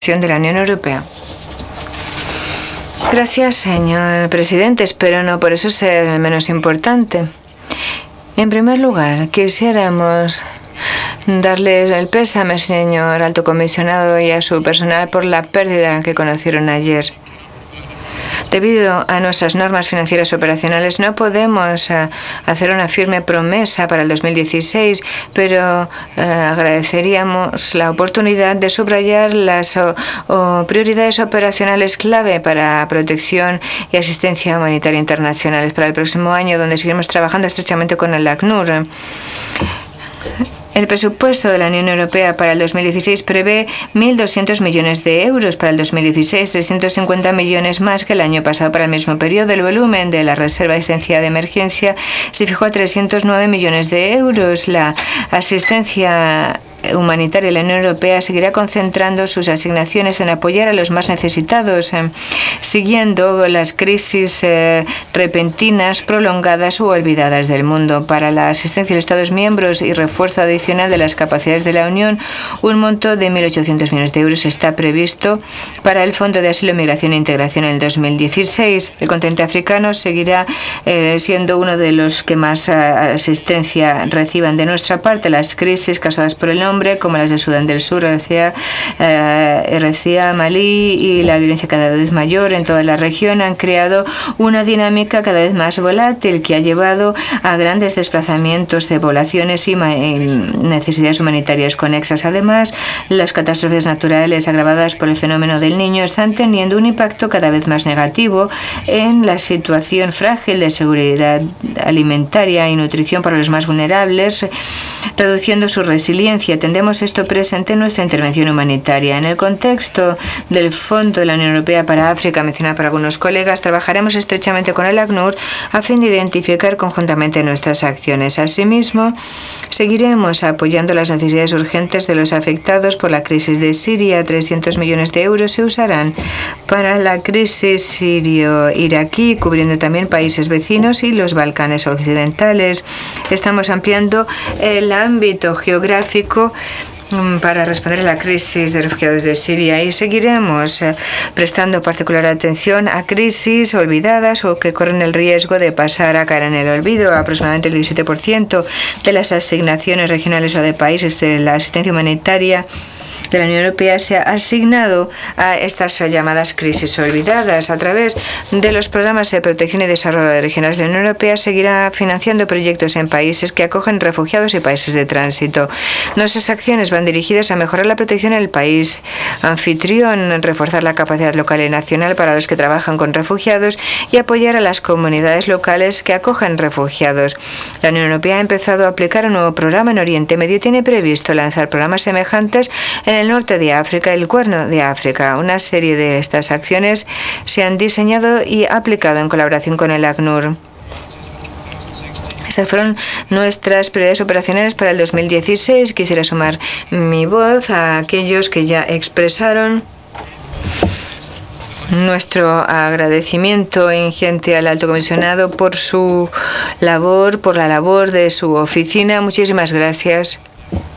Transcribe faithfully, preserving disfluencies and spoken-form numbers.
de la Unión Europea. Gracias, señor presidente. Espero no por eso ser el menos importante. En primer lugar, quisiéramos darles el pésame, señor alto comisionado, y a su personal por la pérdida que conocieron ayer. Debido a nuestras normas financieras operacionales, no podemos uh, hacer una firme promesa para el dos mil dieciséis, pero uh, agradeceríamos la oportunidad de subrayar las uh, uh, prioridades operacionales clave para protección y asistencia humanitaria internacionales para el próximo año, donde seguiremos trabajando estrechamente con el ACNUR. El presupuesto de la Unión Europea para el dos mil dieciséis prevé mil doscientos millones de euros. Para el dos mil dieciséis, trescientos cincuenta millones más que el año pasado para el mismo periodo. El volumen de la reserva de asistencia de emergencia se fijó a trescientos nueve millones de euros. La asistencia humanitaria de la Unión Europea seguirá concentrando sus asignaciones en apoyar a los más necesitados, eh, siguiendo las crisis eh, repentinas, prolongadas u olvidadas del mundo. Para la asistencia de los Estados miembros y refuerzo adicional de las capacidades de la Unión, un monto de mil ochocientos millones de euros está previsto para el Fondo de Asilo, Migración e Integración en el dos mil dieciséis. El continente africano seguirá eh, siendo uno de los que más eh, asistencia reciban de nuestra parte. Las crisis causadas por el nombre, como las de Sudán del Sur, R C A, eh, R C A, Malí y la violencia cada vez mayor en toda la región, han creado una dinámica cada vez más volátil que ha llevado a grandes desplazamientos de poblaciones y necesidades humanitarias conexas. Además, las catástrofes naturales agravadas por el fenómeno del Niño están teniendo un impacto cada vez más negativo en la situación frágil de seguridad alimentaria y nutrición para los más vulnerables, reduciendo su resiliencia. Tendremos esto presente en nuestra intervención humanitaria. En el contexto del Fondo de la Unión Europea para África, mencionado por algunos colegas, trabajaremos estrechamente con el ACNUR a fin de identificar conjuntamente nuestras acciones. Asimismo, seguiremos apoyando las necesidades urgentes de los afectados por la crisis de Siria. trescientos millones de euros se usarán para la crisis sirio-iraquí, cubriendo también países vecinos y los Balcanes occidentales. Estamos ampliando el ámbito geográfico para responder a la crisis de refugiados de Siria y seguiremos eh, prestando particular atención a crisis olvidadas o que corren el riesgo de pasar a caer en el olvido. Aproximadamente el diecisiete por ciento de las asignaciones regionales o de países de la asistencia humanitaria de la Unión Europea se ha asignado a estas llamadas crisis olvidadas. A través de los programas de protección y desarrollo regionales de la Unión Europea seguirá financiando proyectos en países que acogen refugiados y países de tránsito. Nuestras acciones van dirigidas a mejorar la protección en el país anfitrión, reforzar la capacidad local y nacional para los que trabajan con refugiados y apoyar a las comunidades locales que acogen refugiados. La Unión Europea ha empezado a aplicar un nuevo programa en Oriente Medio y tiene previsto lanzar programas semejantes en el norte de África y el Cuerno de África. Una serie de estas acciones se han diseñado y aplicado en colaboración con el ACNUR. Estas fueron nuestras prioridades operacionales para el dos mil dieciséis. Quisiera sumar mi voz a aquellos que ya expresaron nuestro agradecimiento ingente al alto comisionado por su labor, por la labor de su oficina. Muchísimas gracias.